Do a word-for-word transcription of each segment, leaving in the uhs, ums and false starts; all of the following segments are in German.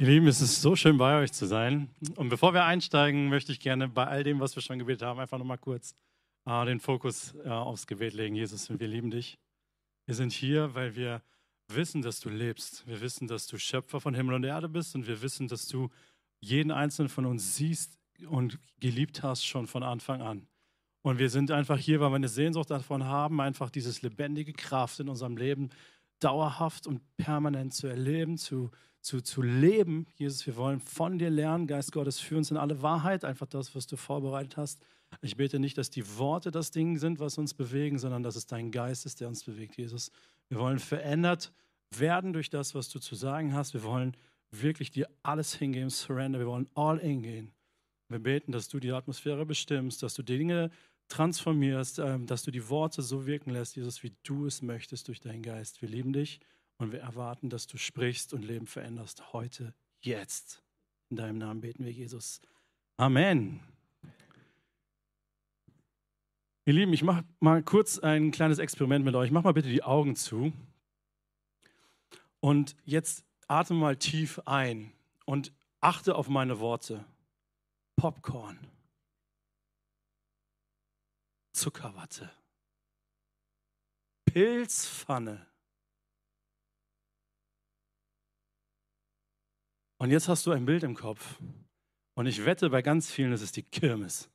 Ihr Lieben, es ist so schön bei euch zu sein. Und bevor wir einsteigen, möchte ich gerne bei all dem, was wir schon gebetet haben, einfach nochmal kurz äh, den Fokus äh, aufs Gebet legen. Jesus, wir lieben dich. Wir sind hier, weil wir wissen, dass du lebst. Wir wissen, dass du Schöpfer von Himmel und Erde bist. Und wir wissen, dass du jeden einzelnen von uns siehst und geliebt hast schon von Anfang an. Und wir sind einfach hier, weil wir eine Sehnsucht davon haben, einfach dieses lebendige Kraft in unserem Leben dauerhaft und permanent zu erleben, zu Zu, zu leben. Jesus, wir wollen von dir lernen. Geist Gottes, führ uns in alle Wahrheit. Einfach das, was du vorbereitet hast. Ich bete nicht, dass die Worte das Ding sind, was uns bewegen, sondern dass es dein Geist ist, der uns bewegt, Jesus. Wir wollen verändert werden durch das, was du zu sagen hast. Wir wollen wirklich dir alles hingeben, surrender. Wir wollen all in gehen. Wir beten, dass du die Atmosphäre bestimmst, dass du Dinge transformierst, dass du die Worte so wirken lässt, Jesus, wie du es möchtest durch deinen Geist. Wir lieben dich. Und wir erwarten, dass du sprichst und Leben veränderst heute, jetzt. In deinem Namen beten wir, Jesus. Amen. Ihr Lieben, ich mache mal kurz ein kleines Experiment mit euch. Mach mal bitte die Augen zu. Und jetzt atme mal tief ein und achte auf meine Worte. Popcorn. Zuckerwatte. Pilzpfanne. Und jetzt hast du ein Bild im Kopf. Und ich wette, bei ganz vielen ist es die Kirmes.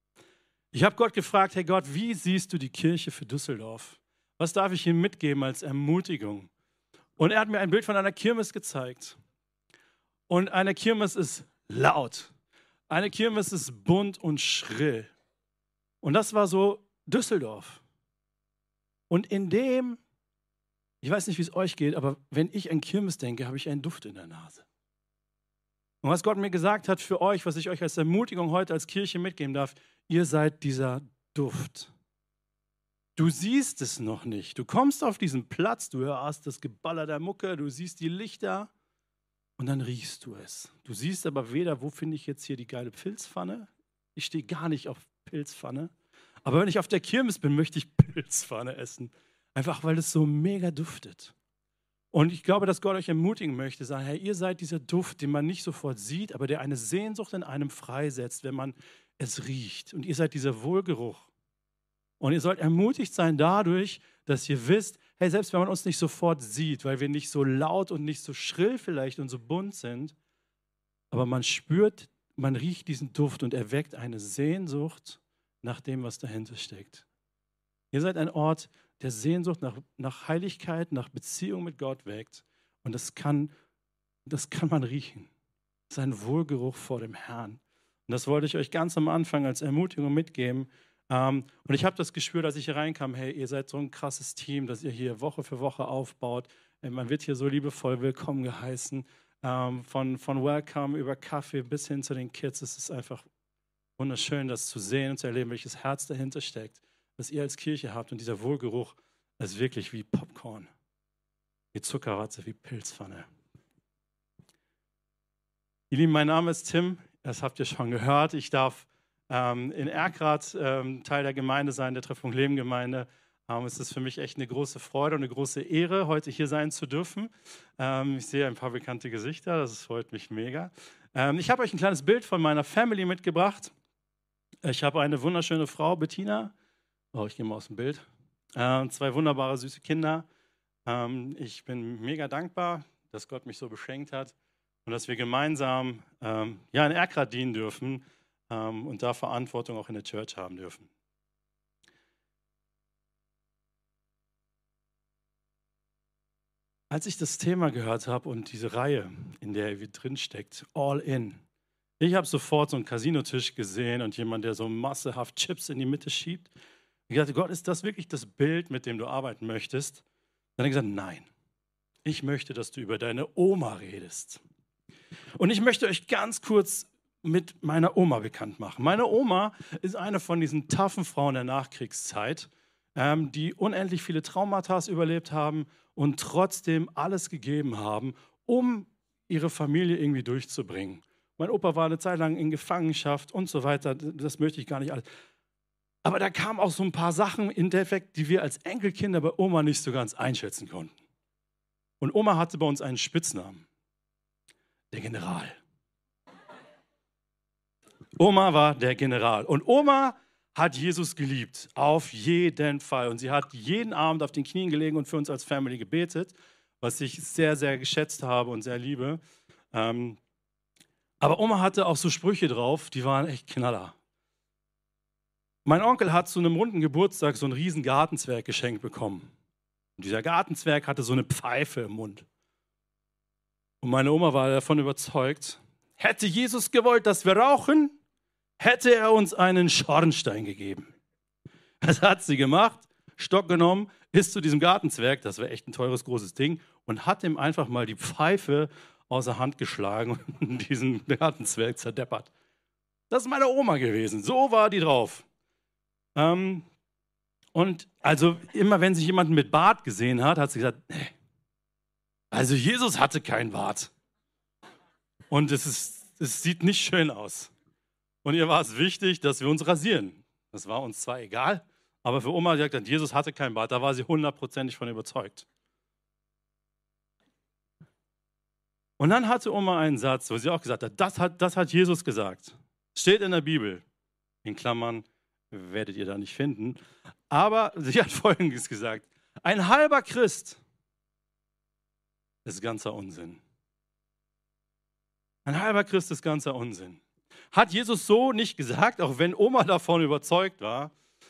Ich habe Gott gefragt, hey Gott, wie siehst du die Kirche für Düsseldorf? Was darf ich ihm mitgeben als Ermutigung? Und er hat mir ein Bild von einer Kirmes gezeigt. Und eine Kirmes ist laut. Eine Kirmes ist bunt und schrill. Und das war so Düsseldorf. Und in dem, ich weiß nicht, wie es euch geht, aber wenn ich an Kirmes denke, habe ich einen Duft in der Nase. Und was Gott mir gesagt hat für euch, was ich euch als Ermutigung heute als Kirche mitgeben darf, ihr seid dieser Duft. Du siehst es noch nicht. Du kommst auf diesen Platz, du hörst das Geballer der Mucke, du siehst die Lichter und dann riechst du es. Du siehst aber weder, wo finde ich jetzt hier die geile Pilzpfanne? Ich stehe gar nicht auf Pilzpfanne. Aber wenn ich auf der Kirmes bin, möchte ich Pilzpfanne essen. Einfach, weil es so mega duftet. Und ich glaube, dass Gott euch ermutigen möchte, sagen, hey, ihr seid dieser Duft, den man nicht sofort sieht, aber der eine Sehnsucht in einem freisetzt, wenn man es riecht. Und ihr seid dieser Wohlgeruch. Und ihr sollt ermutigt sein dadurch, dass ihr wisst, hey, selbst wenn man uns nicht sofort sieht, weil wir nicht so laut und nicht so schrill vielleicht und so bunt sind, aber man spürt, man riecht diesen Duft und erweckt eine Sehnsucht nach dem, was dahinter steckt. Ihr seid ein Ort, der Sehnsucht nach, nach Heiligkeit, nach Beziehung mit Gott weckt. Und das kann, das kann man riechen. Das ist ein Wohlgeruch vor dem Herrn. Und das wollte ich euch ganz am Anfang als Ermutigung mitgeben. Ähm, und ich habe das gespürt, als ich hier reinkam, hey, ihr seid so ein krasses Team, dass ihr hier Woche für Woche aufbaut. Man wird hier so liebevoll willkommen geheißen. Ähm, von, von Welcome über Kaffee bis hin zu den Kids. Es ist einfach wunderschön, das zu sehen und zu erleben, welches Herz dahinter steckt, was ihr als Kirche habt. Und dieser Wohlgeruch ist wirklich wie Popcorn, wie Zuckerwatte, wie Pilzpfanne. Ihr Lieben, mein Name ist Tim, das habt ihr schon gehört. Ich darf ähm, in Erkrath ähm, Teil der Gemeinde sein, der Treffpunkt Leben Gemeinde. Ähm, es ist für mich echt eine große Freude und eine große Ehre, heute hier sein zu dürfen. Ähm, ich sehe ein paar bekannte Gesichter, das freut mich mega. Ähm, ich habe euch ein kleines Bild von meiner Family mitgebracht. Ich habe eine wunderschöne Frau, Bettina. Oh, ich gehe mal aus dem Bild. Ähm, zwei wunderbare, süße Kinder. Ähm, ich bin mega dankbar, dass Gott mich so beschenkt hat und dass wir gemeinsam ähm, ja, in Erkrath dienen dürfen ähm, und da Verantwortung auch in der Church haben dürfen. Als ich das Thema gehört habe und diese Reihe, in der wir drin steckt, All In, ich habe sofort so einen Casinotisch gesehen und jemand, der so massehaft Chips in die Mitte schiebt. Ich dachte, Gott, ist das wirklich das Bild, mit dem du arbeiten möchtest? Dann hat er gesagt, nein, ich möchte, dass du über deine Oma redest. Und ich möchte euch ganz kurz mit meiner Oma bekannt machen. Meine Oma ist eine von diesen taffen Frauen der Nachkriegszeit, ähm, die unendlich viele Traumata überlebt haben und trotzdem alles gegeben haben, um ihre Familie irgendwie durchzubringen. Mein Opa war eine Zeit lang in Gefangenschaft und so weiter, das möchte ich gar nicht alles. Aber da kamen auch so ein paar Sachen in Defekt, die wir als Enkelkinder bei Oma nicht so ganz einschätzen konnten. Und Oma hatte bei uns einen Spitznamen. der General. Oma war der General. Und Oma hat Jesus geliebt, auf jeden Fall. Und sie hat jeden Abend auf den Knien gelegen und für uns als Family gebetet, was ich sehr, sehr geschätzt habe und sehr liebe. Ähm, aber Oma hatte auch so Sprüche drauf, die waren echt Knaller. Mein Onkel hat zu einem runden Geburtstag so einen riesen Gartenzwerg geschenkt bekommen. Und dieser Gartenzwerg hatte so eine Pfeife im Mund. Und meine Oma war davon überzeugt, hätte Jesus gewollt, dass wir rauchen, hätte er uns einen Schornstein gegeben. Das hat sie gemacht, Stock genommen, ist zu diesem Gartenzwerg, das war echt ein teures, großes Ding, und hat ihm einfach mal die Pfeife aus der Hand geschlagen und diesen Gartenzwerg zerdeppert. Das ist meine Oma gewesen, so war die drauf. Ähm, und also immer, wenn sich jemand mit Bart gesehen hat, hat sie gesagt, nee, also Jesus hatte keinen Bart. Und es, ist, es sieht nicht schön aus. Und ihr war es wichtig, dass wir uns rasieren. Das war uns zwar egal, aber für Oma, die hat gesagt, Jesus hatte keinen Bart, da war sie hundertprozentig von überzeugt. Und dann hatte Oma einen Satz, wo sie auch gesagt hat, das hat, das hat Jesus gesagt. Steht in der Bibel, in Klammern, werdet ihr da nicht finden. Aber sie hat Folgendes gesagt, ein halber Christ ist ganzer Unsinn. Ein halber Christ ist ganzer Unsinn. Hat Jesus so nicht gesagt, auch wenn Oma davon überzeugt war.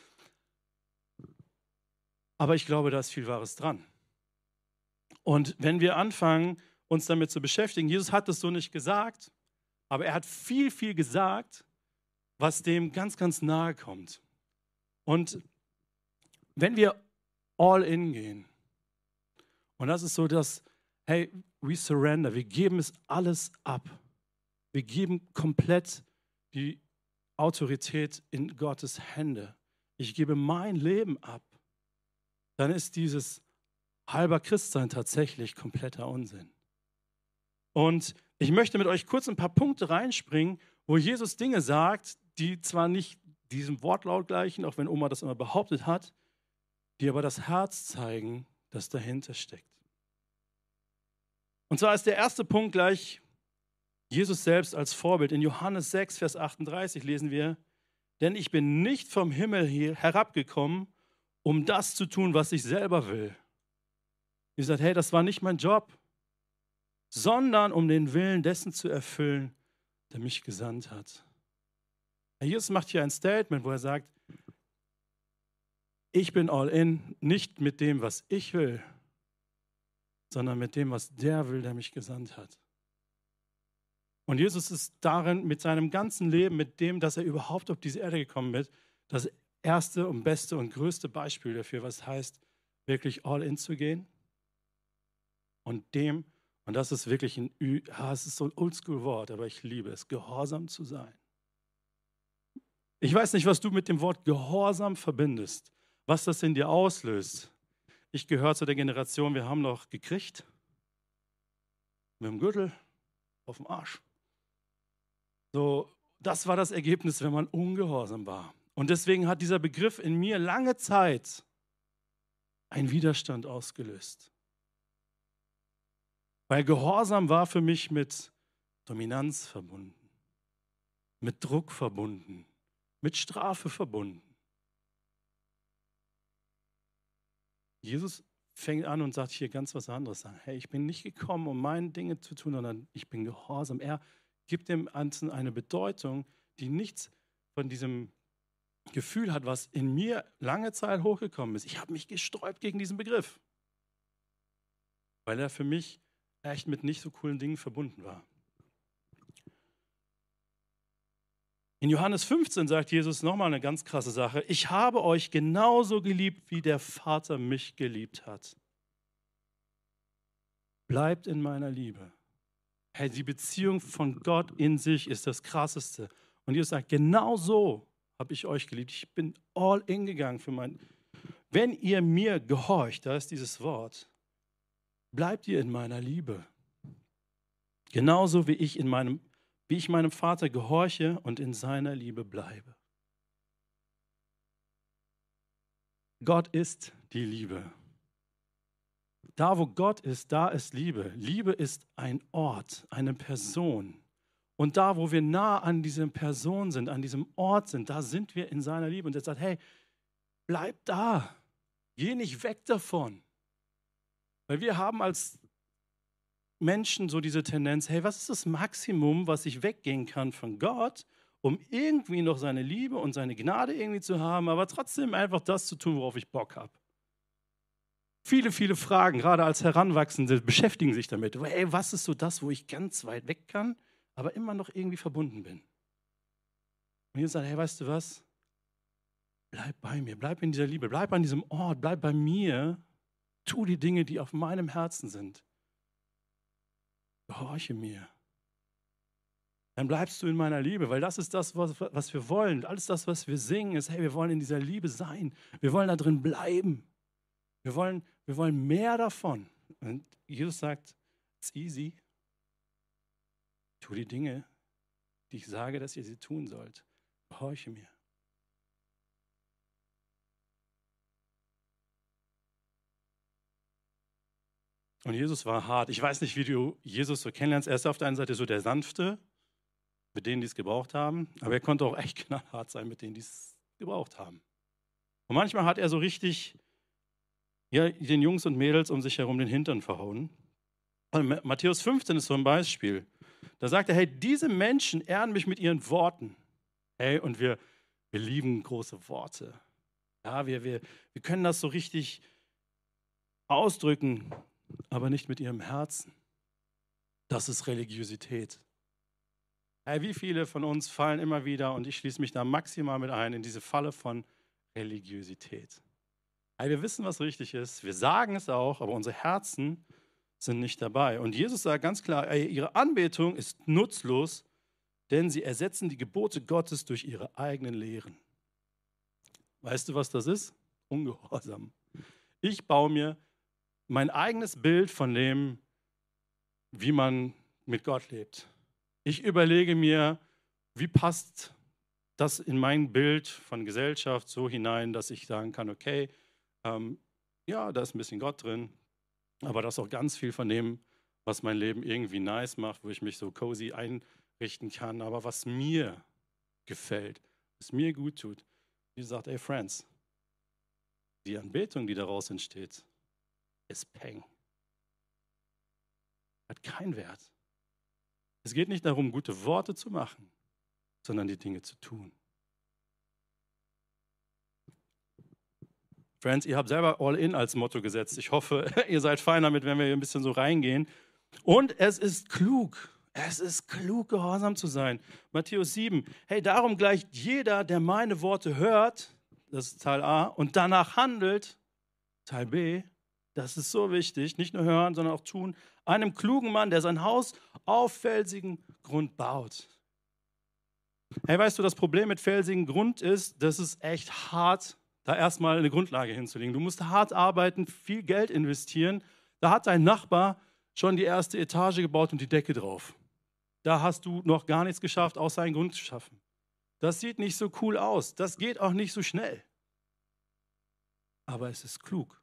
Aber ich glaube, da ist viel Wahres dran. Und wenn wir anfangen, uns damit zu beschäftigen, Jesus hat es so nicht gesagt, aber er hat viel, viel gesagt, was dem ganz, ganz nahe kommt. Und wenn wir all in gehen, und das ist so das, hey, we surrender, wir geben es alles ab. Wir geben komplett die Autorität in Gottes Hände. Ich gebe mein Leben ab. Dann ist dieses halber Christsein tatsächlich kompletter Unsinn. Und ich möchte mit euch kurz ein paar Punkte reinspringen, wo Jesus Dinge sagt, die zwar nicht diesem Wortlaut gleichen, auch wenn Oma das immer behauptet hat, die aber das Herz zeigen, das dahinter steckt. Und zwar ist der erste Punkt gleich Jesus selbst als Vorbild. In Johannes sechs, Vers achtunddreißig lesen wir, denn ich bin nicht vom Himmel hier herabgekommen, um das zu tun, was ich selber will. Ich sage, hey, das war nicht mein Job, sondern um den Willen dessen zu erfüllen, der mich gesandt hat. Jesus macht hier ein Statement, wo er sagt, ich bin all in, nicht mit dem, was ich will, sondern mit dem, was der will, der mich gesandt hat. Und Jesus ist darin mit seinem ganzen Leben, mit dem, dass er überhaupt auf diese Erde gekommen ist, das erste und beste und größte Beispiel dafür, was heißt, wirklich all in zu gehen. Und dem, und das ist wirklich ein, ja, es ist so ein Oldschool-Wort, aber ich liebe es, gehorsam zu sein. Ich weiß nicht, was du mit dem Wort Gehorsam verbindest, was das in dir auslöst. Ich gehöre zu der Generation, wir haben noch gekriegt, mit dem Gürtel auf dem Arsch. So, das war das Ergebnis, wenn man ungehorsam war. Und deswegen hat dieser Begriff in mir lange Zeit einen Widerstand ausgelöst. Weil Gehorsam war für mich mit Dominanz verbunden, mit Druck verbunden, mit Strafe verbunden. Jesus fängt an und sagt hier ganz was anderes. Sagen, hey, ich bin nicht gekommen, um meine Dinge zu tun, sondern ich bin gehorsam. Er gibt dem Ganzen eine Bedeutung, die nichts von diesem Gefühl hat, was in mir lange Zeit hochgekommen ist. Ich habe mich gesträubt gegen diesen Begriff, weil er für mich echt mit nicht so coolen Dingen verbunden war. In Johannes fünfzehn sagt Jesus nochmal eine ganz krasse Sache. Ich habe euch genauso geliebt, wie der Vater mich geliebt hat. Bleibt in meiner Liebe. Hey, die Beziehung von Gott in sich ist das Krasseste. Und Jesus sagt, genau so habe ich euch geliebt. Ich bin all in gegangen für mein... Wenn ihr mir gehorcht, da ist dieses Wort, bleibt ihr in meiner Liebe. Genauso wie ich in meinem wie ich meinem Vater gehorche und in seiner Liebe bleibe. Gott ist die Liebe. Da, wo Gott ist, da ist Liebe. Liebe ist ein Ort, eine Person. Und da, wo wir nah an dieser Person sind, an diesem Ort sind, da sind wir in seiner Liebe. Und er sagt, hey, bleib da. Geh nicht weg davon. Weil wir haben als Menschen so diese Tendenz, hey, was ist das Maximum, was ich weggehen kann von Gott, um irgendwie noch seine Liebe und seine Gnade irgendwie zu haben, aber trotzdem einfach das zu tun, worauf ich Bock habe. Viele, viele Fragen, gerade als Heranwachsende, beschäftigen sich damit. Hey, was ist so das, wo ich ganz weit weg kann, aber immer noch irgendwie verbunden bin? Und Jesus sagt, hey, weißt du was? Bleib bei mir, bleib in dieser Liebe, bleib an diesem Ort, bleib bei mir. Tu die Dinge, die auf meinem Herzen sind. Gehorche mir. Dann bleibst du in meiner Liebe, weil das ist das, was, was wir wollen. Alles das, was wir singen, ist, hey, wir wollen in dieser Liebe sein. Wir wollen da drin bleiben. Wir wollen, wir wollen mehr davon. Und Jesus sagt, it's easy. Tu die Dinge, die ich sage, dass ihr sie tun sollt. Gehorche mir. Und Jesus war hart. Ich weiß nicht, wie du Jesus so kennenlernst. Er ist auf der einen Seite so der Sanfte, mit denen, die es gebraucht haben. Aber er konnte auch echt knallhart sein, mit denen, die es gebraucht haben. Und manchmal hat er so richtig ja, den Jungs und Mädels um sich herum den Hintern verhauen. Und Matthäus fünfzehn ist so ein Beispiel. Da sagt er, hey, diese Menschen ehren mich mit ihren Worten. Hey, und wir, wir lieben große Worte. Ja, wir, wir, wir können das so richtig ausdrücken, aber nicht mit ihrem Herzen. Das ist Religiosität. Hey, wie viele von uns fallen immer wieder, und ich schließe mich da maximal mit ein, in diese Falle von Religiosität. Hey, wir wissen, was richtig ist, wir sagen es auch, aber unsere Herzen sind nicht dabei. Und Jesus sagt ganz klar, ey, ihre Anbetung ist nutzlos, denn sie ersetzen die Gebote Gottes durch ihre eigenen Lehren. Weißt du, was das ist? Ungehorsam. Ich baue mir mein eigenes Bild von dem, wie man mit Gott lebt. Ich überlege mir, wie passt das in mein Bild von Gesellschaft so hinein, dass ich sagen kann, okay, ähm, ja, da ist ein bisschen Gott drin, aber das ist auch ganz viel von dem, was mein Leben irgendwie nice macht, wo ich mich so cozy einrichten kann, aber was mir gefällt, was mir gut tut. Wie sagt, ey Friends, die Anbetung, die daraus entsteht, ist Peng. Hat keinen Wert. Es geht nicht darum, gute Worte zu machen, sondern die Dinge zu tun. Friends, ihr habt selber All-In als Motto gesetzt. Ich hoffe, ihr seid fein damit, wenn wir hier ein bisschen so reingehen. Und es ist klug. Es ist klug, gehorsam zu sein. Matthäus sieben. Hey, darum gleicht jeder, der meine Worte hört, das ist Teil A, und danach handelt, Teil B, das ist so wichtig, nicht nur hören, sondern auch tun, einem klugen Mann, der sein Haus auf felsigen Grund baut. Hey, weißt du, das Problem mit felsigen Grund ist, das ist echt hart, da erstmal eine Grundlage hinzulegen. Du musst hart arbeiten, viel Geld investieren. Da hat dein Nachbar schon die erste Etage gebaut und die Decke drauf. Da hast du noch gar nichts geschafft, außer einen Grund zu schaffen. Das sieht nicht so cool aus. Das geht auch nicht so schnell. Aber es ist klug.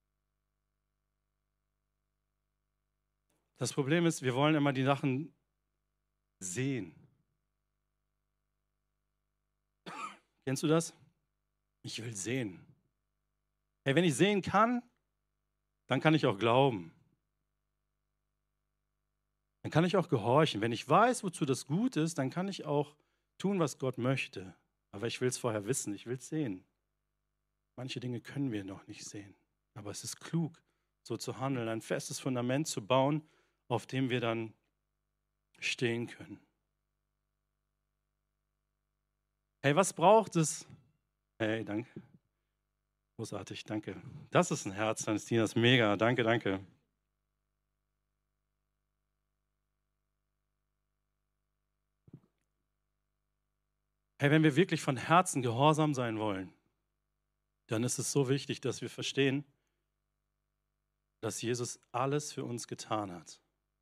Das Problem ist, wir wollen immer die Sachen sehen. Kennst du das? Ich will sehen. Hey, wenn ich sehen kann, dann kann ich auch glauben. Dann kann ich auch gehorchen. Wenn ich weiß, wozu das gut ist, dann kann ich auch tun, was Gott möchte. Aber ich will es vorher wissen, ich will es sehen. Manche Dinge können wir noch nicht sehen. Aber es ist klug, so zu handeln, ein festes Fundament zu bauen, auf dem wir dann stehen können. Hey, was braucht es? Hey, danke. Großartig, danke. Das ist ein Herz, Ernestine, das ist mega. Danke, danke. Hey, wenn wir wirklich von Herzen gehorsam sein wollen, dann ist es so wichtig, dass wir verstehen, dass Jesus alles für uns getan hat.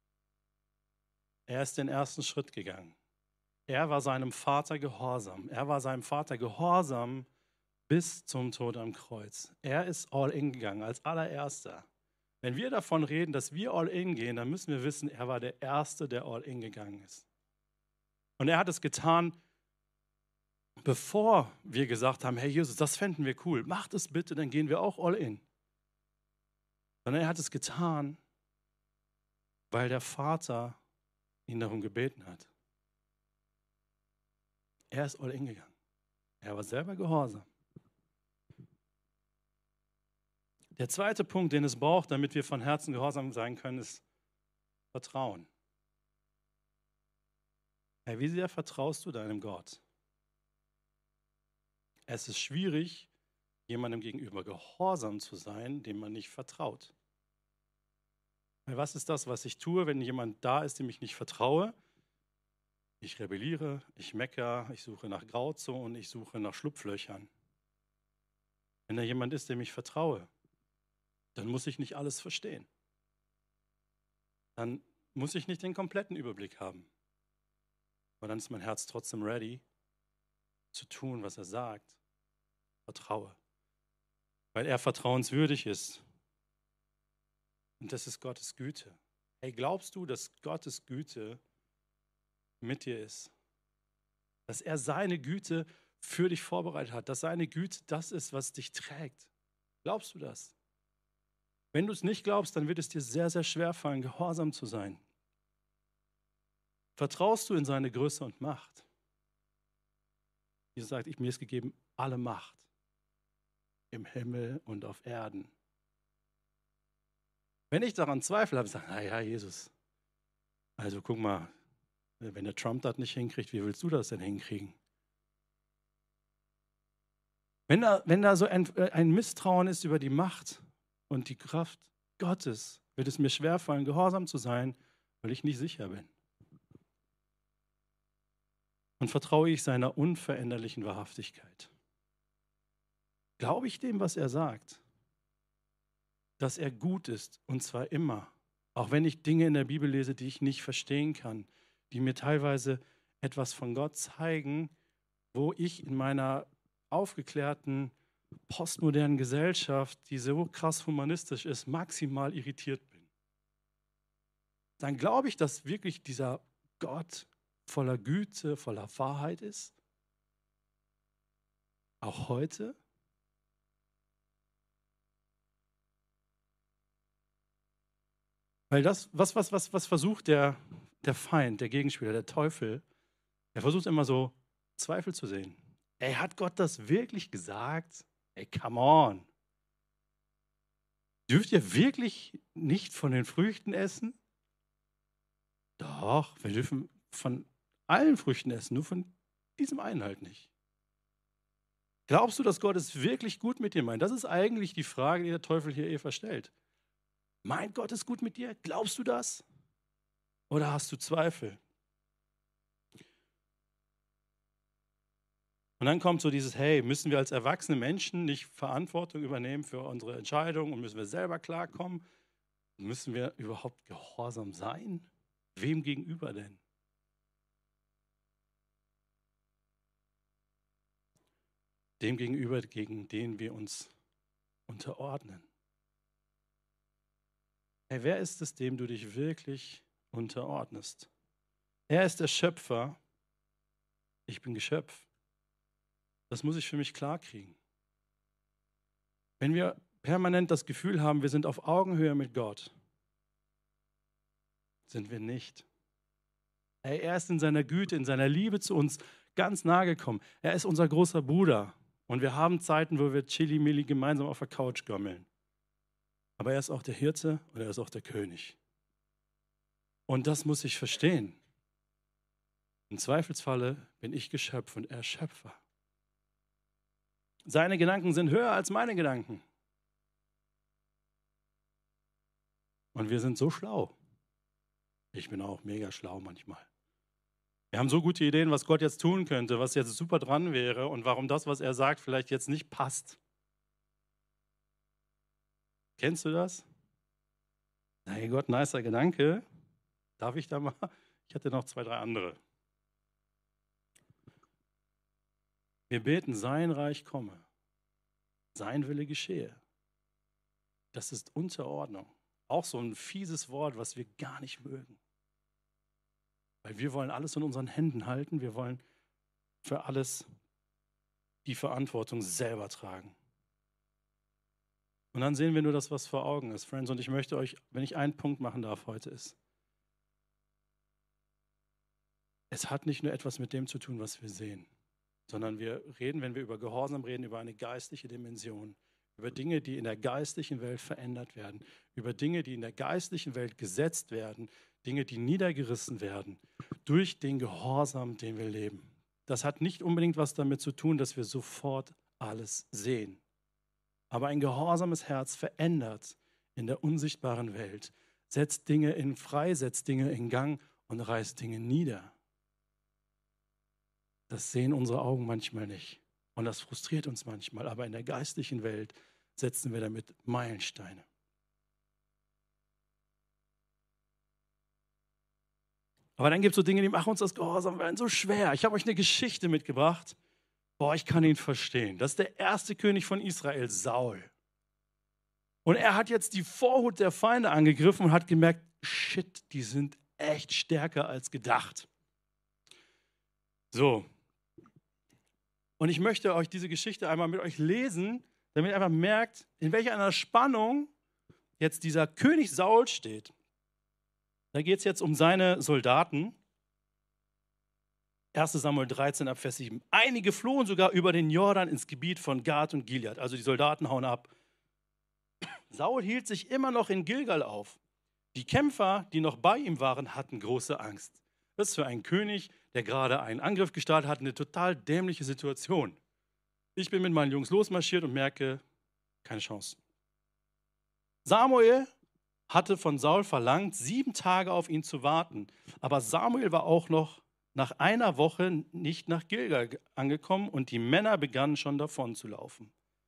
Er ist den ersten Schritt gegangen. Er war seinem Vater gehorsam. Er war seinem Vater gehorsam bis zum Tod am Kreuz. Er ist all in gegangen als allererster. Wenn wir davon reden, dass wir all in gehen, dann müssen wir wissen, er war der Erste, der all in gegangen ist. Und er hat es getan, bevor wir gesagt haben, hey Jesus, das fänden wir cool, mach das bitte, dann gehen wir auch all in. Sondern er hat es getan, weil der Vater ihn darum gebeten hat. Er ist all in gegangen. Er war selber gehorsam. Der zweite Punkt, den es braucht, damit wir von Herzen gehorsam sein können, ist Vertrauen. Hey, wie sehr vertraust du deinem Gott? Es ist schwierig, jemandem gegenüber gehorsam zu sein, dem man nicht vertraut. Weil was ist das, was ich tue, wenn jemand da ist, dem ich nicht vertraue? Ich rebelliere, ich meckere, ich suche nach Grauzonen, ich suche nach Schlupflöchern. Wenn da jemand ist, dem ich vertraue, dann muss ich nicht alles verstehen. Dann muss ich nicht den kompletten Überblick haben. Aber dann ist mein Herz trotzdem ready, zu tun, was er sagt. Vertraue. Weil er vertrauenswürdig ist. Und das ist Gottes Güte. Hey, glaubst du, dass Gottes Güte mit dir ist? Dass er seine Güte für dich vorbereitet hat? Dass seine Güte das ist, was dich trägt? Glaubst du das? Wenn du es nicht glaubst, dann wird es dir sehr, sehr schwer fallen, gehorsam zu sein. Vertraust du in seine Größe und Macht? Jesus sagt, ich, mir ist gegeben alle Macht im Himmel und auf Erden. Wenn ich daran zweifle, habe ich gesagt, naja, Jesus, also guck mal, wenn der Trump das nicht hinkriegt, wie willst du das denn hinkriegen? Wenn da, wenn da so ein, ein Misstrauen ist über die Macht und die Kraft Gottes, wird es mir schwerfallen, gehorsam zu sein, weil ich nicht sicher bin. Und vertraue ich seiner unveränderlichen Wahrhaftigkeit? Glaube ich dem, was er sagt? Dass er gut ist, und zwar immer. Auch wenn ich Dinge in der Bibel lese, die ich nicht verstehen kann, die mir teilweise etwas von Gott zeigen, wo ich in meiner aufgeklärten, postmodernen Gesellschaft, die so krass humanistisch ist, maximal irritiert bin. Dann glaube ich, dass wirklich dieser Gott voller Güte, voller Wahrheit ist. Auch heute. Weil das, was, was, was, was versucht der, der Feind, der Gegenspieler, der Teufel, er versucht immer so Zweifel zu sehen. Ey, hat Gott das wirklich gesagt? Ey, come on. Dürft ihr wirklich nicht von den Früchten essen? Doch, wir dürfen von allen Früchten essen, nur von diesem einen halt nicht. Glaubst du, dass Gott es wirklich gut mit dir meint? Das ist eigentlich die Frage, die der Teufel hier Eva stellt. Meint Gott es gut mit dir? Glaubst du das? Oder hast du Zweifel? Und dann kommt so dieses, hey, müssen wir als erwachsene Menschen nicht Verantwortung übernehmen für unsere Entscheidungen und müssen wir selber klarkommen? Müssen wir überhaupt gehorsam sein? Wem gegenüber denn? Dem gegenüber, gegen den wir uns unterordnen. Hey, wer ist es, dem du dich wirklich unterordnest? Er ist der Schöpfer. Ich bin Geschöpf. Das muss ich für mich klar kriegen. Wenn wir permanent das Gefühl haben, wir sind auf Augenhöhe mit Gott, sind wir nicht. Hey, er ist in seiner Güte, in seiner Liebe zu uns ganz nahe gekommen. Er ist unser großer Bruder. Und wir haben Zeiten, wo wir Chili-Milli gemeinsam auf der Couch gammeln. Aber er ist auch der Hirte und er ist auch der König. Und das muss ich verstehen. Im Zweifelsfalle bin ich Geschöpf und er Schöpfer. Seine Gedanken sind höher als meine Gedanken. Und wir sind so schlau. Ich bin auch mega schlau manchmal. Wir haben so gute Ideen, was Gott jetzt tun könnte, was jetzt super dran wäre und warum das, was er sagt, vielleicht jetzt nicht passt. Kennst du das? Hey Gott, nicer Gedanke. Darf ich da mal? Ich hatte noch zwei, drei andere. Wir beten, sein Reich komme, sein Wille geschehe. Das ist Unterordnung. auch so ein fieses Wort, was wir gar nicht mögen. Weil wir wollen alles in unseren Händen halten, wir wollen für alles die Verantwortung selber tragen. Und dann sehen wir nur das, was vor Augen ist, Friends. Und ich möchte euch, wenn ich einen Punkt machen darf heute, ist, es hat nicht nur etwas mit dem zu tun, was wir sehen, sondern wir reden, wenn wir über Gehorsam reden, über eine geistliche Dimension, über Dinge, die in der geistlichen Welt verändert werden, über Dinge, die in der geistlichen Welt gesetzt werden, Dinge, die niedergerissen werden durch den Gehorsam, den wir leben. Das hat nicht unbedingt was damit zu tun, dass wir sofort alles sehen. Aber ein gehorsames Herz verändert in der unsichtbaren Welt, setzt Dinge in frei, setzt Dinge in Gang und reißt Dinge nieder. Das sehen unsere Augen manchmal nicht. Und das frustriert uns manchmal. Aber in der geistlichen Welt setzen wir damit Meilensteine. Aber dann gibt es so Dinge, die machen uns das Gehorsam werden so schwer. Ich habe euch eine Geschichte mitgebracht. Boah, ich kann ihn verstehen. Das ist der erste König von Israel, Saul. Und er hat jetzt die Vorhut der Feinde angegriffen und hat gemerkt, shit, die sind echt stärker als gedacht. So. Und ich möchte euch diese Geschichte einmal mit euch lesen, damit ihr einfach merkt, in welcher einer Spannung jetzt dieser König Saul steht. Da geht es jetzt um seine Soldaten. erster Samuel dreizehn ab Vers sieben. Einige flohen sogar über den Jordan ins Gebiet von Gad und Gilead. Also die Soldaten hauen ab. Saul hielt sich immer noch in Gilgal auf. Die Kämpfer, die noch bei ihm waren, hatten große Angst. Das ist für einen König, der gerade einen Angriff gestartet hat, eine total dämliche Situation. Ich bin mit meinen Jungs losmarschiert und merke, keine Chance. Samuel hatte von Saul verlangt, sieben Tage auf ihn zu warten. Aber Samuel war auch noch nach einer Woche nicht nach Gilgal angekommen und die Männer begannen schon davon zu laufen.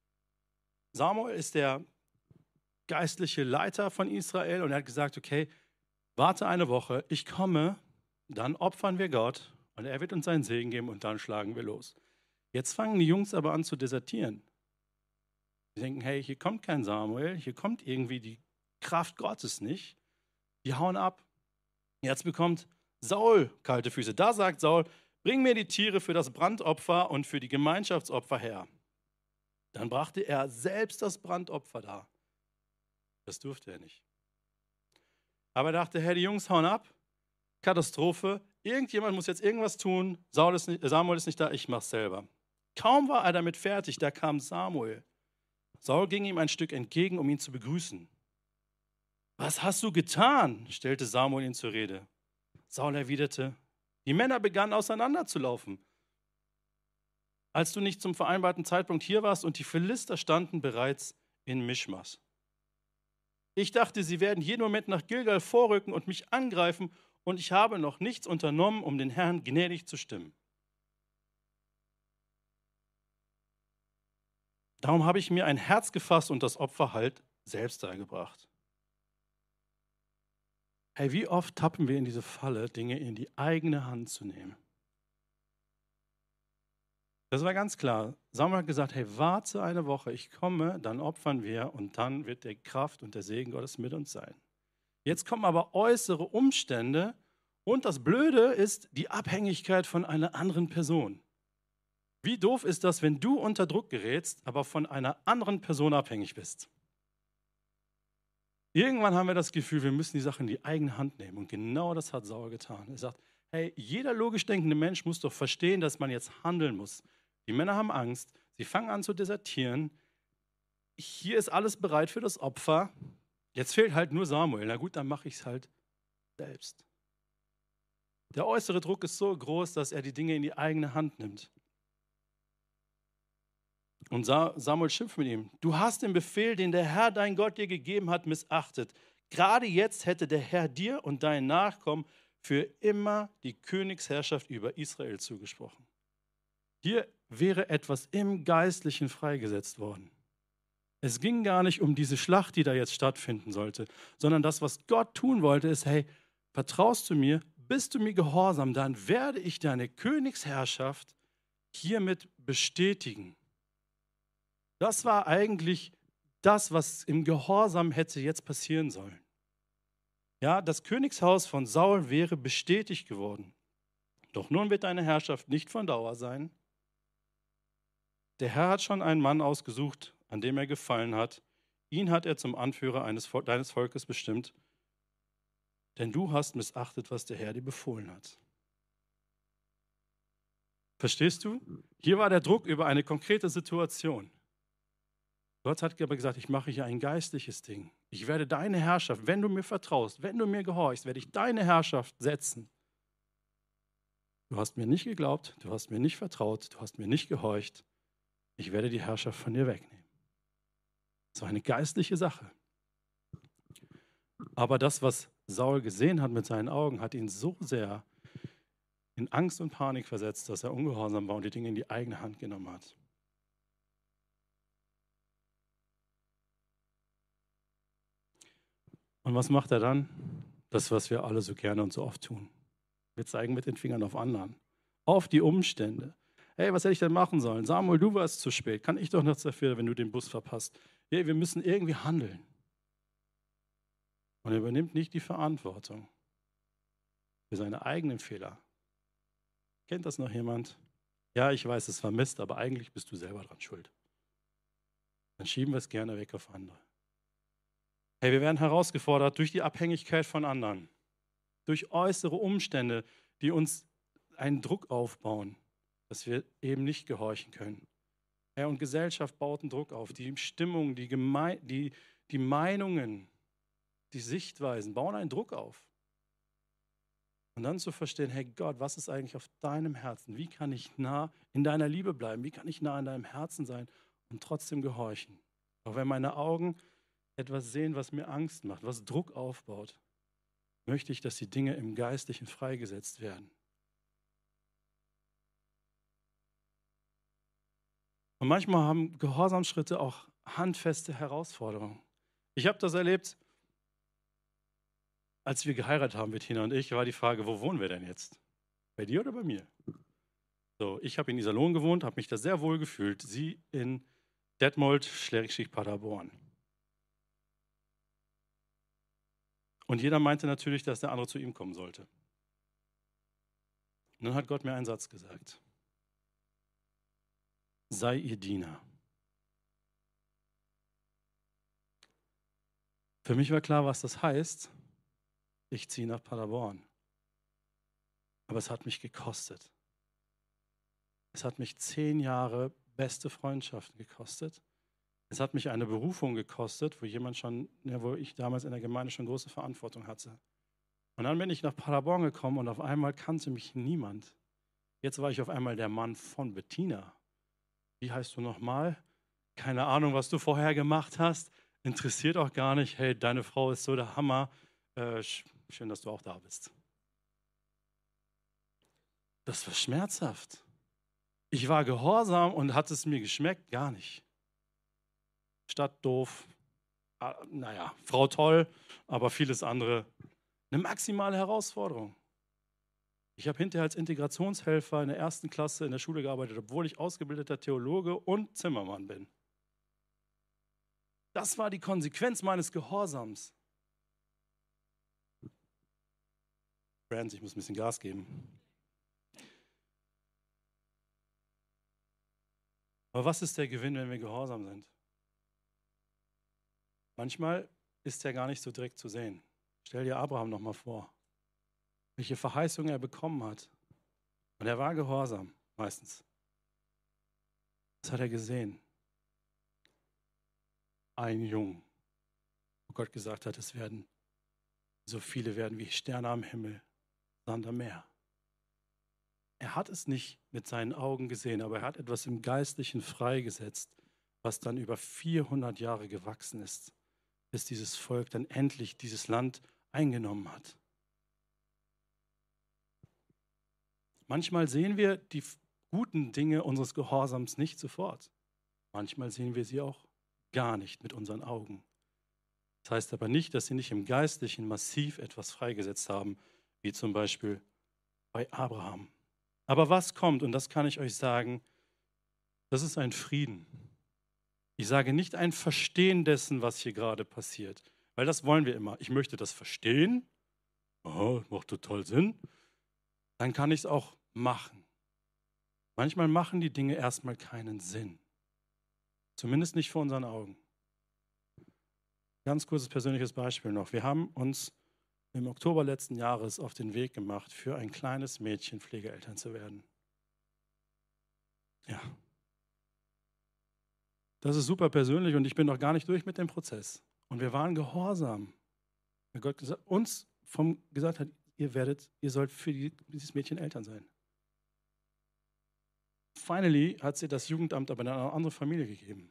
Samuel ist der geistliche Leiter von Israel und er hat gesagt, okay, warte eine Woche, ich komme, dann opfern wir Gott und er wird uns seinen Segen geben und dann schlagen wir los. Jetzt fangen die Jungs aber an zu desertieren. Sie denken, hey, hier kommt kein Samuel, hier kommt irgendwie die Kraft Gottes nicht. Die hauen ab. Jetzt bekommt Saul kalte Füße. Da sagt Saul, bring mir die Tiere für das Brandopfer und für die Gemeinschaftsopfer her. Dann brachte er selbst das Brandopfer dar. Das durfte er nicht. Aber er dachte, hey, die Jungs hauen ab. Katastrophe. Irgendjemand muss jetzt irgendwas tun. Saul ist nicht, Samuel ist nicht da, ich mach's selber. Kaum war er damit fertig, da kam Samuel. Saul ging ihm ein Stück entgegen, um ihn zu begrüßen. Was hast du getan? Stellte Samuel ihn zur Rede. Saul erwiderte, die Männer begannen auseinanderzulaufen. Als du nicht zum vereinbarten Zeitpunkt hier warst und die Philister standen bereits in Mischmas. Ich dachte, sie werden jeden Moment nach Gilgal vorrücken und mich angreifen und ich habe noch nichts unternommen, um den Herrn gnädig zu stimmen. Darum habe ich mir ein Herz gefasst und das Opfer halt selbst dargebracht. Hey, wie oft tappen wir in diese Falle, Dinge in die eigene Hand zu nehmen? Das war ganz klar. Samuel hat gesagt, hey, warte eine Woche, ich komme, dann opfern wir und dann wird die Kraft und der Segen Gottes mit uns sein. Jetzt kommen aber äußere Umstände und das Blöde ist die Abhängigkeit von einer anderen Person. Wie doof ist das, wenn du unter Druck gerätst, aber von einer anderen Person abhängig bist? Irgendwann haben wir das Gefühl, wir müssen die Sache in die eigene Hand nehmen. Und genau das hat Saul getan. Er sagt, hey, jeder logisch denkende Mensch muss doch verstehen, dass man jetzt handeln muss. Die Männer haben Angst, sie fangen an zu desertieren. Hier ist alles bereit für das Opfer. Jetzt fehlt halt nur Samuel. Na gut, dann mache ich es halt selbst. Der äußere Druck ist so groß, dass er die Dinge in die eigene Hand nimmt. Und Samuel schimpft mit ihm. Du hast den Befehl, den der Herr, dein Gott, dir gegeben hat, missachtet. Gerade jetzt hätte der Herr dir und deinen Nachkommen für immer die Königsherrschaft über Israel zugesprochen. Hier wäre etwas im Geistlichen freigesetzt worden. Es ging gar nicht um diese Schlacht, die da jetzt stattfinden sollte, sondern das, was Gott tun wollte, ist, hey, vertraust du mir, bist du mir gehorsam, dann werde ich deine Königsherrschaft hiermit bestätigen. Das war eigentlich das, was im Gehorsam hätte jetzt passieren sollen. Ja, das Königshaus von Saul wäre bestätigt geworden. Doch nun wird deine Herrschaft nicht von Dauer sein. Der Herr hat schon einen Mann ausgesucht, an dem er gefallen hat. Ihn hat er zum Anführer eines, deines Volkes bestimmt, denn du hast missachtet, was der Herr dir befohlen hat. Verstehst du? Hier war der Druck über eine konkrete Situation. Gott hat aber gesagt, ich mache hier ein geistliches Ding. Ich werde deine Herrschaft, wenn du mir vertraust, wenn du mir gehorchst, werde ich deine Herrschaft setzen. Du hast mir nicht geglaubt, du hast mir nicht vertraut, du hast mir nicht gehorcht. Ich werde die Herrschaft von dir wegnehmen. Das war eine geistliche Sache. Aber das, was Saul gesehen hat mit seinen Augen, hat ihn so sehr in Angst und Panik versetzt, dass er ungehorsam war und die Dinge in die eigene Hand genommen hat. Und was macht er dann? Das, was wir alle so gerne und so oft tun. Wir zeigen mit den Fingern auf anderen, auf die Umstände. Hey, was hätte ich denn machen sollen? Samuel, du warst zu spät. Kann ich doch nichts dafür, wenn du den Bus verpasst. Hey, wir müssen irgendwie handeln. Und er übernimmt nicht die Verantwortung für seine eigenen Fehler. Kennt das noch jemand? Ja, ich weiß, es war Mist, aber eigentlich bist du selber dran schuld. Dann schieben wir es gerne weg auf andere. Hey, wir werden herausgefordert durch die Abhängigkeit von anderen, durch äußere Umstände, die uns einen Druck aufbauen, dass wir eben nicht gehorchen können. Hey, und Gesellschaft baut einen Druck auf. Die Stimmung, die, Geme- die, die Meinungen, die Sichtweisen bauen einen Druck auf. Und dann zu verstehen, hey Gott, was ist eigentlich auf deinem Herzen? Wie kann ich nah in deiner Liebe bleiben? Wie kann ich nah in deinem Herzen sein und trotzdem gehorchen? Auch wenn meine Augen etwas sehen, was mir Angst macht, was Druck aufbaut, möchte ich, dass die Dinge im Geistlichen freigesetzt werden. Und manchmal haben Gehorsamsschritte auch handfeste Herausforderungen. Ich habe das erlebt, als wir geheiratet haben, Bettina und ich, war die Frage, wo wohnen wir denn jetzt? Bei dir oder bei mir? So, ich habe in Iserlohn gewohnt, habe mich da sehr wohl gefühlt. Sie in Detmold, Paderborn. Und jeder meinte natürlich, dass der andere zu ihm kommen sollte. Und dann hat Gott mir einen Satz gesagt. Sei ihr Diener. Für mich war klar, was das heißt. Ich ziehe nach Paderborn. Aber es hat mich gekostet. Es hat mich zehn Jahre beste Freundschaften gekostet. Es hat mich eine Berufung gekostet, wo jemand schon, ja, wo ich damals in der Gemeinde schon große Verantwortung hatte. Und dann bin ich nach Paderborn gekommen und auf einmal kannte mich niemand. Jetzt war ich auf einmal der Mann von Bettina. Wie heißt du nochmal? Keine Ahnung, was du vorher gemacht hast. Interessiert auch gar nicht. Hey, deine Frau ist so der Hammer. Äh, schön, dass du auch da bist. Das war schmerzhaft. Ich war gehorsam und hat es mir geschmeckt? Gar nicht. Stadt doof, ah, naja, Frau toll, aber vieles andere. Eine maximale Herausforderung. Ich habe hinterher als Integrationshelfer in der ersten Klasse in der Schule gearbeitet, obwohl ich ausgebildeter Theologe und Zimmermann bin. Das war die Konsequenz meines Gehorsams. Brands, ich muss ein bisschen Gas geben. Aber was ist der Gewinn, wenn wir gehorsam sind? Manchmal ist er gar nicht so direkt zu sehen. Stell dir Abraham noch mal vor, welche Verheißung er bekommen hat. Und er war gehorsam, meistens. Was hat er gesehen? Ein Jungen, wo Gott gesagt hat, es werden so viele werden wie Sterne am Himmel, Sand am Meer. Er hat es nicht mit seinen Augen gesehen, aber er hat etwas im Geistlichen freigesetzt, was dann über vierhundert Jahre gewachsen ist, bis dieses Volk dann endlich dieses Land eingenommen hat. Manchmal sehen wir die guten Dinge unseres Gehorsams nicht sofort. Manchmal sehen wir sie auch gar nicht mit unseren Augen. Das heißt aber nicht, dass sie nicht im Geistlichen massiv etwas freigesetzt haben, wie zum Beispiel bei Abraham. Aber was kommt, und das kann ich euch sagen, das ist ein Frieden. Ich sage nicht ein Verstehen dessen, was hier gerade passiert, weil das wollen wir immer. Ich möchte das verstehen oh, macht total Sinn, dann kann ich es auch machen. Manchmal machen die Dinge erstmal keinen Sinn. Zumindest nicht vor unseren Augen. Ganz kurzes persönliches Beispiel noch. Wir haben uns im Oktober letzten Jahres auf den Weg gemacht, für ein kleines Mädchen Pflegeeltern zu werden. Ja. Das ist super persönlich und ich bin noch gar nicht durch mit dem Prozess. Und wir waren gehorsam. Weil Gott gesagt, uns vom, gesagt hat, ihr werdet, ihr sollt für die, dieses Mädchen Eltern sein. Finally hat sie das Jugendamt aber in eine andere Familie gegeben.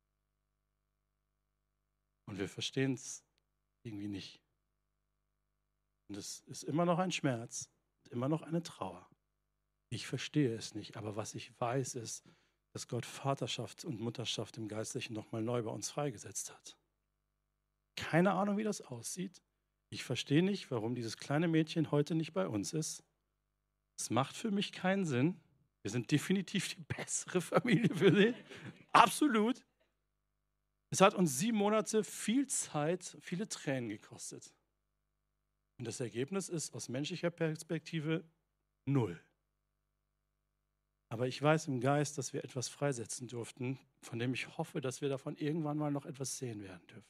Und wir verstehen es irgendwie nicht. Und es ist immer noch ein Schmerz, immer noch eine Trauer. Ich verstehe es nicht, aber was ich weiß ist, dass Gott Vaterschaft und Mutterschaft im Geistlichen nochmal neu bei uns freigesetzt hat. Keine Ahnung, wie das aussieht. Ich verstehe nicht, warum dieses kleine Mädchen heute nicht bei uns ist. Es macht für mich keinen Sinn. Wir sind definitiv die bessere Familie für sie. Absolut. Es hat uns sieben Monate viel Zeit, viele Tränen gekostet. Und das Ergebnis ist aus menschlicher Perspektive null. Aber ich weiß im Geist, dass wir etwas freisetzen durften, von dem ich hoffe, dass wir davon irgendwann mal noch etwas sehen werden dürfen.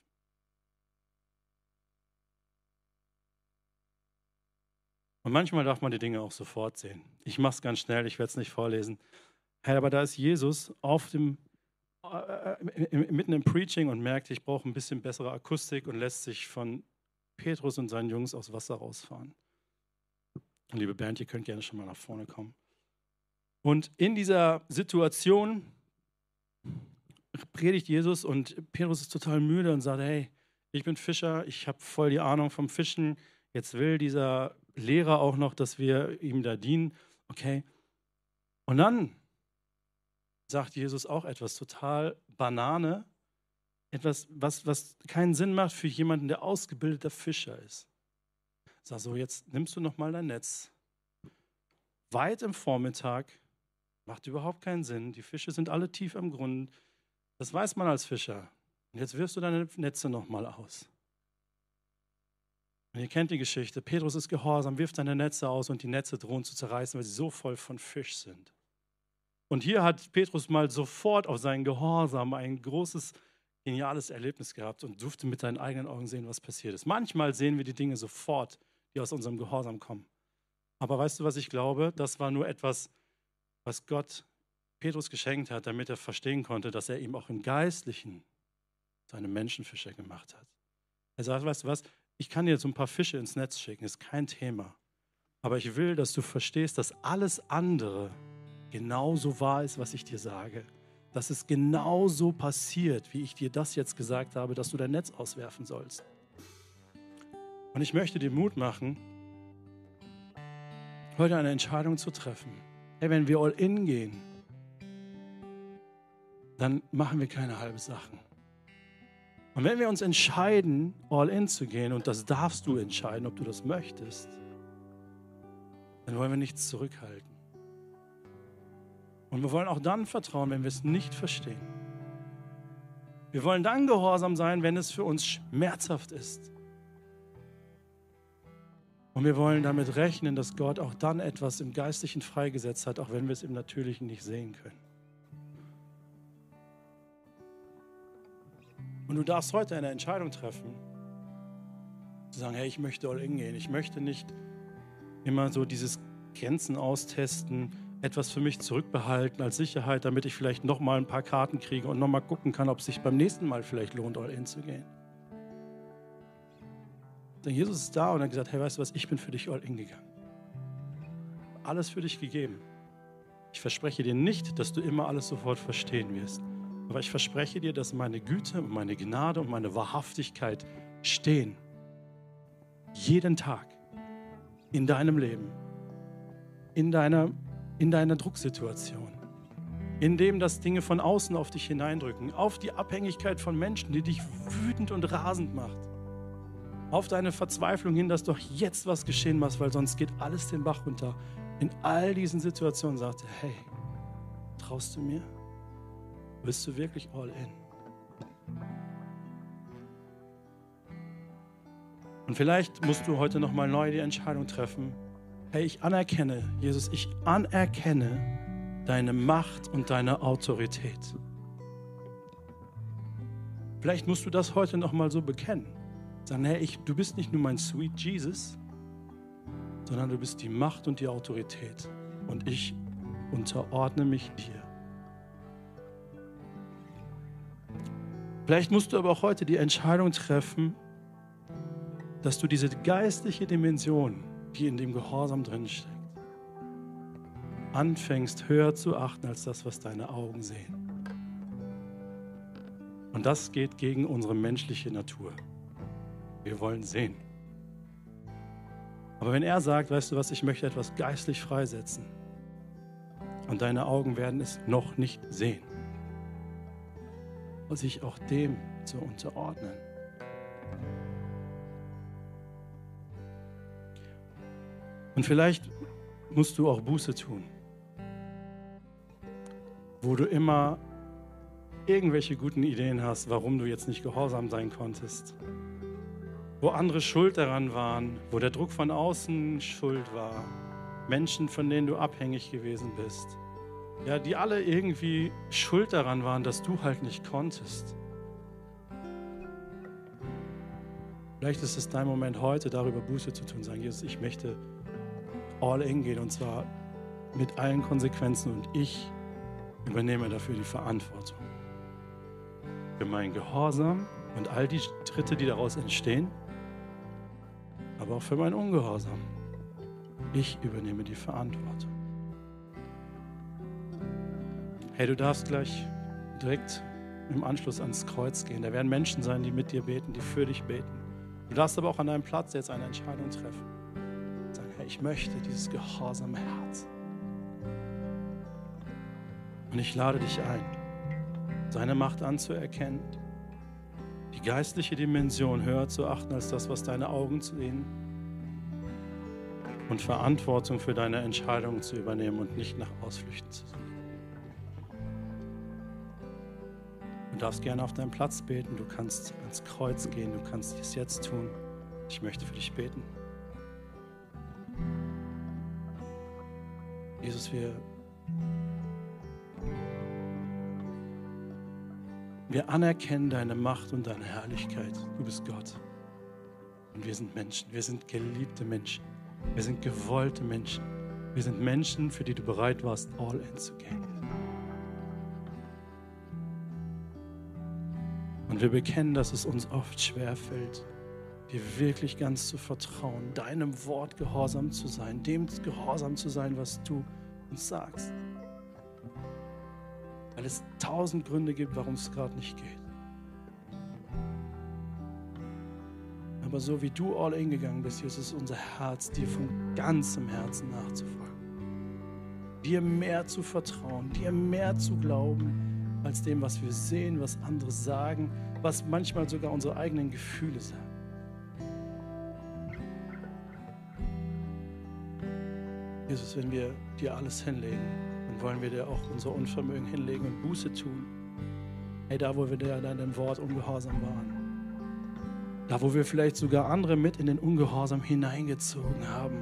Und manchmal darf man die Dinge auch sofort sehen. Ich mache es ganz schnell, ich werde es nicht vorlesen. Hey, aber da ist Jesus auf dem, äh, mitten im Preaching und merkt, ich brauche ein bisschen bessere Akustik und lässt sich von Petrus und seinen Jungs aus Wasser rausfahren. Und liebe Bernd, ihr könnt gerne schon mal nach vorne kommen. Und in dieser Situation predigt Jesus und Petrus ist total müde und sagt, hey, ich bin Fischer, ich habe voll die Ahnung vom Fischen. Jetzt will dieser Lehrer auch noch, dass wir ihm da dienen. Okay. Und dann sagt Jesus auch etwas total Banane, etwas, was, was keinen Sinn macht für jemanden, der ausgebildeter Fischer ist. Sag so, jetzt nimmst du noch mal dein Netz. Weit im Vormittag, macht überhaupt keinen Sinn. Die Fische sind alle tief am Grund. Das weiß man als Fischer. Und jetzt wirfst du deine Netze noch mal aus. Und ihr kennt die Geschichte. Petrus ist gehorsam, wirft seine Netze aus und die Netze drohen zu zerreißen, weil sie so voll von Fisch sind. Und hier hat Petrus mal sofort auf seinen Gehorsam ein großes, geniales Erlebnis gehabt und durfte mit seinen eigenen Augen sehen, was passiert ist. Manchmal sehen wir die Dinge sofort, die aus unserem Gehorsam kommen. Aber weißt du, was ich glaube? Das war nur etwas, was Gott Petrus geschenkt hat, damit er verstehen konnte, dass er ihm auch im Geistlichen seine Menschenfischer gemacht hat. Er sagt, weißt du was, ich kann dir so ein paar Fische ins Netz schicken, ist kein Thema. Aber ich will, dass du verstehst, dass alles andere genauso wahr ist, was ich dir sage. Dass es genauso passiert, wie ich dir das jetzt gesagt habe, dass du dein Netz auswerfen sollst. Und ich möchte dir Mut machen, heute eine Entscheidung zu treffen. Hey, wenn wir all in gehen, dann machen wir keine halben Sachen. Und wenn wir uns entscheiden, all in zu gehen, und das darfst du entscheiden, ob du das möchtest, dann wollen wir nichts zurückhalten. Und wir wollen auch dann vertrauen, wenn wir es nicht verstehen. Wir wollen dann gehorsam sein, wenn es für uns schmerzhaft ist. Und wir wollen damit rechnen, dass Gott auch dann etwas im Geistlichen freigesetzt hat, auch wenn wir es im Natürlichen nicht sehen können. Und du darfst heute eine Entscheidung treffen, zu sagen, hey, ich möchte all in gehen. Ich möchte nicht immer so dieses Grenzen austesten, etwas für mich zurückbehalten als Sicherheit, damit ich vielleicht nochmal ein paar Karten kriege und nochmal gucken kann, ob es sich beim nächsten Mal vielleicht lohnt, all in zu gehen. Denn Jesus ist da und hat gesagt, hey, weißt du was, ich bin für dich all in gegangen. Alles für dich gegeben. Ich verspreche dir nicht, dass du immer alles sofort verstehen wirst. Aber ich verspreche dir, dass meine Güte und meine Gnade und meine Wahrhaftigkeit stehen. Jeden Tag. In deinem Leben. In deiner, in deiner Drucksituation. In dem, dass Dinge von außen auf dich hineindrücken. Auf die Abhängigkeit von Menschen, die dich wütend und rasend macht. Auf deine Verzweiflung hin, dass doch jetzt was geschehen muss, weil sonst geht alles den Bach runter. In all diesen Situationen sagt er, hey, traust du mir? Bist du wirklich all in? Und vielleicht musst du heute nochmal neu die Entscheidung treffen, hey, ich anerkenne, Jesus, ich anerkenne deine Macht und deine Autorität. Vielleicht musst du das heute nochmal so bekennen. Sagen, hey, ich, du bist nicht nur mein Sweet Jesus, sondern du bist die Macht und die Autorität. Und ich unterordne mich dir. Vielleicht musst du aber auch heute die Entscheidung treffen, dass du diese geistliche Dimension, die in dem Gehorsam drin steckt, anfängst höher zu achten als das, was deine Augen sehen. Und das geht gegen unsere menschliche Natur. Wir wollen sehen. Aber wenn er sagt, weißt du was, ich möchte etwas geistlich freisetzen und deine Augen werden es noch nicht sehen, und sich auch dem zu unterordnen. Und vielleicht musst du auch Buße tun, wo du immer irgendwelche guten Ideen hast, warum du jetzt nicht gehorsam sein konntest, wo andere schuld daran waren, wo der Druck von außen schuld war, Menschen, von denen du abhängig gewesen bist, ja, die alle irgendwie schuld daran waren, dass du halt nicht konntest. Vielleicht ist es dein Moment heute, darüber Buße zu tun, sagen, Jesus, ich möchte all in gehen und zwar mit allen Konsequenzen und ich übernehme dafür die Verantwortung. Für meinen Gehorsam und all die Schritte, die daraus entstehen, aber auch für meinen Ungehorsam. Ich übernehme die Verantwortung. Hey, du darfst gleich direkt im Anschluss ans Kreuz gehen. Da werden Menschen sein, die mit dir beten, die für dich beten. Du darfst aber auch an deinem Platz jetzt eine Entscheidung treffen. Sagen, hey, ich möchte dieses gehorsame Herz. Und ich lade dich ein, seine Macht anzuerkennen, die geistliche Dimension höher zu achten als das, was deine Augen sehen und Verantwortung für deine Entscheidungen zu übernehmen und nicht nach Ausflüchten zu suchen. Du darfst gerne auf deinem Platz beten, du kannst ans Kreuz gehen, du kannst es jetzt tun. Ich möchte für dich beten. Jesus, wir, wir anerkennen deine Macht und deine Herrlichkeit. Du bist Gott. Und wir sind Menschen, wir sind geliebte Menschen, wir sind gewollte Menschen. Wir sind Menschen, für die du bereit warst, all in zu gehen. Und wir bekennen, dass es uns oft schwerfällt, dir wirklich ganz zu vertrauen, deinem Wort gehorsam zu sein, dem gehorsam zu sein, was du uns sagst. Weil es tausend Gründe gibt, warum es gerade nicht geht. Aber so wie du all in gegangen bist, Jesus, ist unser Herz, dir von ganzem Herzen nachzufolgen. Dir mehr zu vertrauen, dir mehr zu glauben, als dem, was wir sehen, was andere sagen, was manchmal sogar unsere eigenen Gefühle sagen. Jesus, wenn wir dir alles hinlegen, dann wollen wir dir auch unser Unvermögen hinlegen und Buße tun. Hey, da, wo wir dir deinem Wort ungehorsam waren. Da, wo wir vielleicht sogar andere mit in den Ungehorsam hineingezogen haben.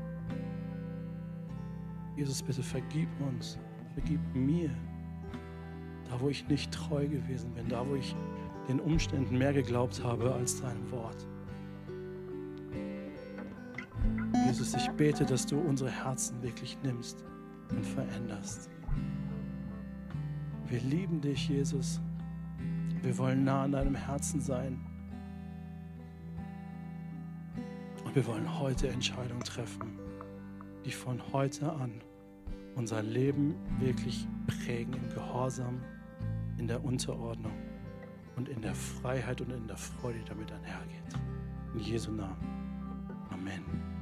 Jesus, bitte vergib uns, vergib mir. Da, wo ich nicht treu gewesen bin, da, wo ich den Umständen mehr geglaubt habe als deinem Wort. Jesus, ich bete, dass du unsere Herzen wirklich nimmst und veränderst. Wir lieben dich, Jesus. Wir wollen nah an deinem Herzen sein. Und wir wollen heute Entscheidungen treffen, die von heute an unser Leben wirklich prägen im Gehorsam, in der Unterordnung und in der Freiheit und in der Freude, die damit einhergeht. In Jesu Namen. Amen.